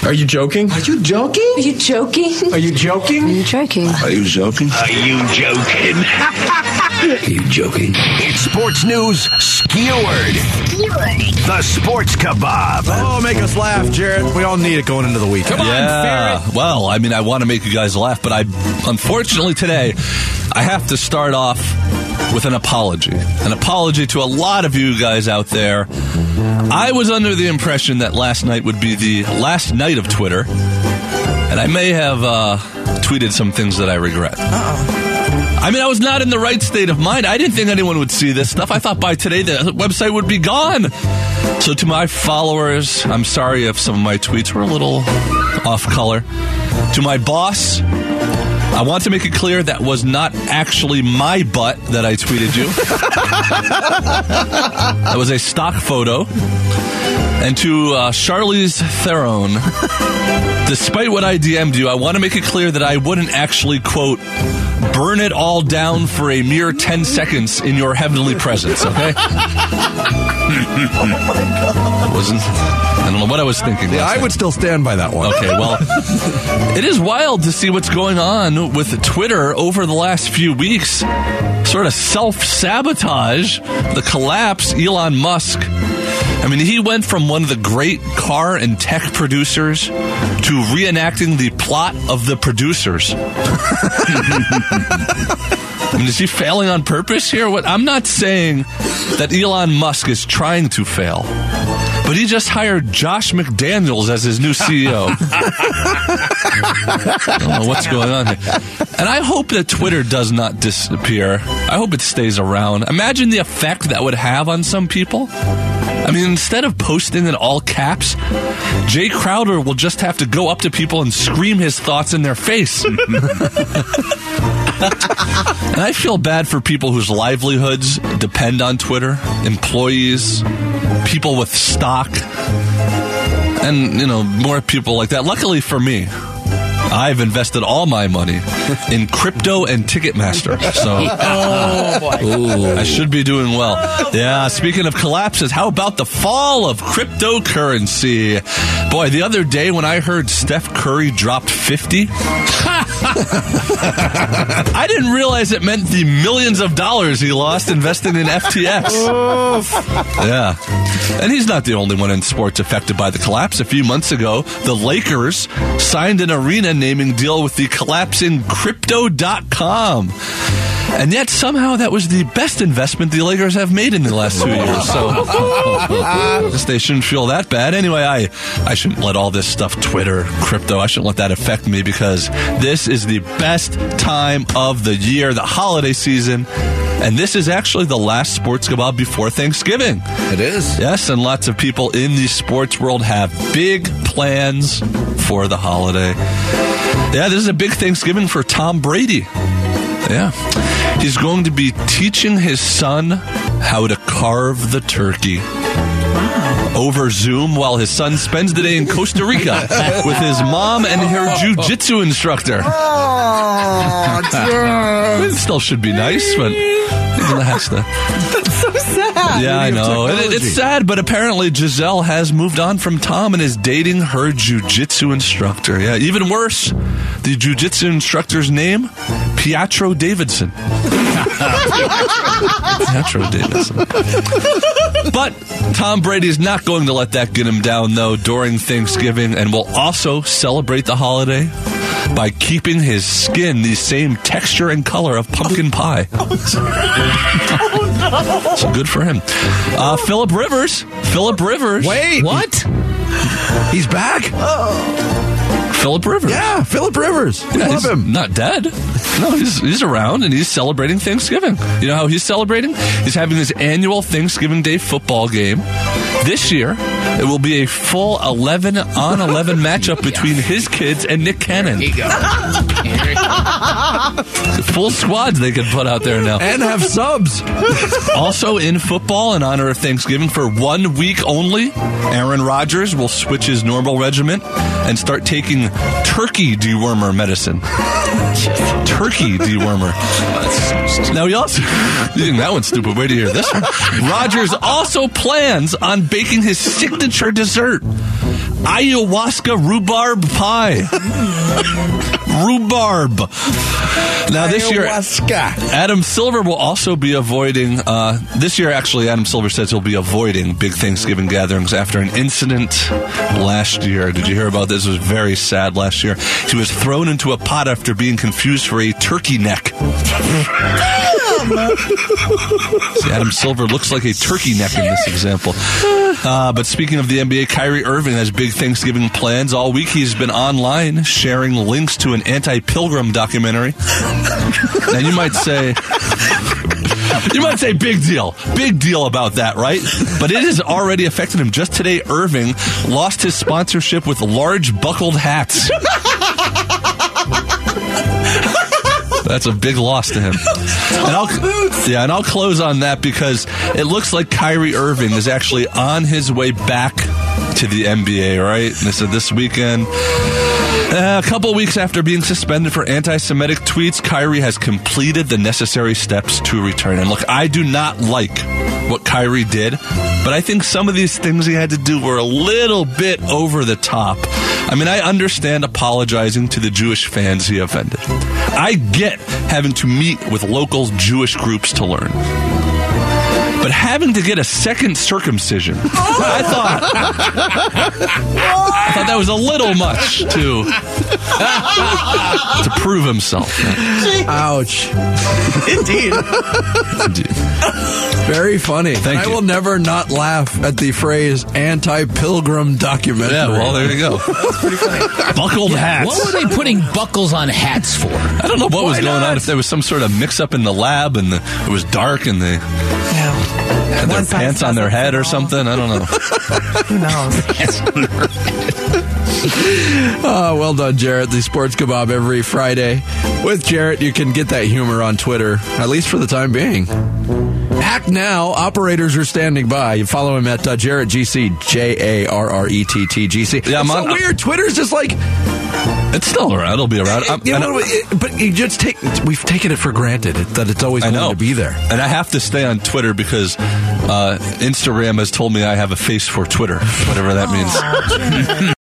Are you joking? Are you joking? Are you joking? Are you joking? Are you joking? Are you joking? Are you joking? Are you joking? It's sports news skewered. The Sports Kebab. Oh, make us laugh, Jared. We all need it going into the week. Come on, Ferret. Well, I mean, I want to make you guys laugh, but unfortunately today, I have to start off with an apology. An apology to a lot of you guys out there. I was under the impression that last night would be the last night of Twitter, and I may have tweeted some things that I regret. I mean, I was not in the right state of mind. I didn't think anyone would see this stuff. I thought by today the website would be gone. So to my followers, I'm sorry if some of my tweets were a little off color. To my boss, I want to make it clear that was not actually my butt that I tweeted you. That was a stock photo. And to Charlize Theron, despite what I DM'd you, I want to make it clear that I wouldn't actually, quote, burn it all down for a mere 10 seconds in your heavenly presence, okay? I don't know what I was thinking. Yeah, I would still stand by that one. Okay, well, it is wild to see what's going on with Twitter over the last few weeks. Sort of self-sabotage, the collapse, Elon Musk. I mean, he went from one of the great car and tech producers to reenacting the plot of The Producers. I mean, is he failing on purpose here? I'm not saying that Elon Musk is trying to fail, but he just hired Josh McDaniels as his new CEO. I don't know what's going on here. And I hope that Twitter does not disappear. I hope it stays around. Imagine the effect that would have on some people. I mean, instead of posting in all caps, Jay Crowder will just have to go up to people and scream his thoughts in their face. And I feel bad for people whose livelihoods depend on Twitter, employees, people with stock, and, more people like that. Luckily for me, I've invested all my money in crypto and Ticketmaster. So I should be doing well. Yeah, speaking of collapses, how about the fall of cryptocurrency? Boy, the other day when I heard Steph Curry dropped 50, I didn't realize it meant the millions of dollars he lost investing in FTX. Yeah. And he's not the only one in sports affected by the collapse. A few months ago, the Lakers signed an arena naming deal with the collapsing Crypto.com. And yet somehow that was the best investment the Lakers have made in the last 2 years. So I guess they shouldn't feel that bad. Anyway, I shouldn't let all this stuff, Twitter, crypto, I shouldn't let that affect me, because this is the best time of the year, the holiday season. And this is actually the last Sports Kebab before Thanksgiving. It is. Yes, and lots of people in the sports world have big plans for the holiday. Yeah, this is a big Thanksgiving for Tom Brady. Yeah. He's going to be teaching his son how to carve the turkey over Zoom while his son spends the day in Costa Rica with his mom and her jiu-jitsu instructor. It still should be nice, but it has to. That's so sad. Yeah, I know. It's sad, but apparently Giselle has moved on from Tom and is dating her jiu-jitsu instructor. Yeah, even worse, the jiu-jitsu instructor's name, Pietro Davidson. Pietro Davidson. But Tom Brady's not going to let that get him down, though, during Thanksgiving, and will also celebrate the holiday by keeping his skin the same texture and color of pumpkin pie. So good for him. Phillip Rivers. Wait. What? He's back? Phillip Rivers. Yeah, Phillip Rivers. Yeah, Love him. Not dead. No, he's around, and he's celebrating Thanksgiving. You know how he's celebrating? He's having his annual Thanksgiving Day football game. This year, it will be a full 11-on-11 matchup between his kids and Nick Cannon. There you go. Full squads they could put out there now. And have subs. Also in football, in honor of Thanksgiving, for 1 week only, Aaron Rodgers will switch his normal regimen and start taking turkey dewormer medicine. Turkey dewormer. Now he also, you think that one's stupid. Wait to hear this one. Rodgers also plans on baking his signature dessert ayahuasca rhubarb pie. Rhubarb. Now this year, Adam Silver will also be avoiding, this year actually Adam Silver says he'll be avoiding big Thanksgiving gatherings after an incident last year. Did you hear about this? It was very sad last year. He was thrown into a pot after being confused for a turkey neck. See, Adam Silver looks like a turkey neck in this example. But speaking of the NBA, Kyrie Irving has big Thanksgiving plans. All week he's been online sharing links to an anti-pilgrim documentary. And you might say, big deal about that, right? But it has already affected him. Just today, Irving lost his sponsorship with large buckled hats. That's a big loss to him. And I'll close on that because it looks like Kyrie Irving is actually on his way back to the NBA, right? And they said this weekend, a couple weeks after being suspended for anti-Semitic tweets, Kyrie has completed the necessary steps to return. And look, I do not like what Kyrie did, but I think some of these things he had to do were a little bit over the top. I mean, I understand apologizing to the Jewish fans he offended. I get having to meet with local Jewish groups to learn. But having to get a second circumcision, I thought that was a little much to prove himself. Ouch. Indeed. Very funny. Thank you. I will never not laugh at the phrase anti-pilgrim documentary. Yeah, well, there you go. That's pretty funny. Buckled hats. What were they putting buckles on hats for? I don't know what was going on. If there was some sort of mix-up in the lab and it was dark and they had their pants on their head or something. I don't know. Who knows? Well done, Jarrett. The Sports Kebab every Friday. With Jarrett, you can get that humor on Twitter, at least for the time being. Act now. Operators are standing by. You follow him at Jarrett GC, JARRETTGC. Yeah, it's so weird. Twitter's just like... It's still around. It'll be around. But you just we've taken it for granted that it's always going to be there. And I have to stay on Twitter because Instagram has told me I have a face for Twitter, whatever that means.